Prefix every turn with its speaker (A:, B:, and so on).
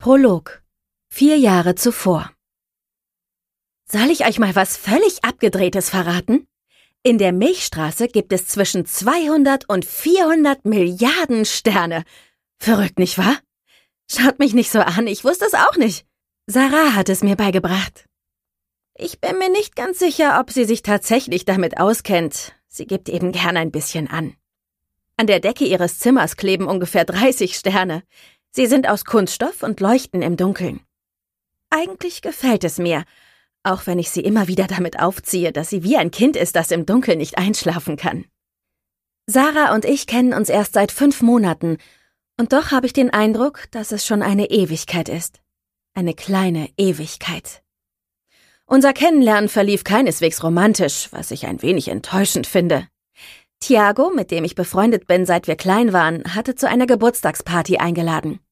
A: Prolog. 4 Jahre zuvor. Soll ich euch mal was völlig Abgedrehtes verraten? In der Milchstraße gibt es zwischen 200 und 400 Milliarden Sterne. Verrückt, nicht wahr? Schaut mich nicht so an, ich wusste es auch nicht. Sarah hat es mir beigebracht. Ich bin mir nicht ganz sicher, ob sie sich tatsächlich damit auskennt. Sie gibt eben gern ein bisschen an. An der Decke ihres Zimmers kleben ungefähr 30 Sterne. Sie sind aus Kunststoff und leuchten im Dunkeln. Eigentlich gefällt es mir, auch wenn ich sie immer wieder damit aufziehe, dass sie wie ein Kind ist, das im Dunkeln nicht einschlafen kann. Sarah und ich kennen uns erst seit 5 Monaten, und doch habe ich den Eindruck, dass es schon eine Ewigkeit ist. Eine kleine Ewigkeit. Unser Kennenlernen verlief keineswegs romantisch, was ich ein wenig enttäuschend finde. Tiago, mit dem ich befreundet bin, seit wir klein waren, hatte zu einer Geburtstagsparty eingeladen.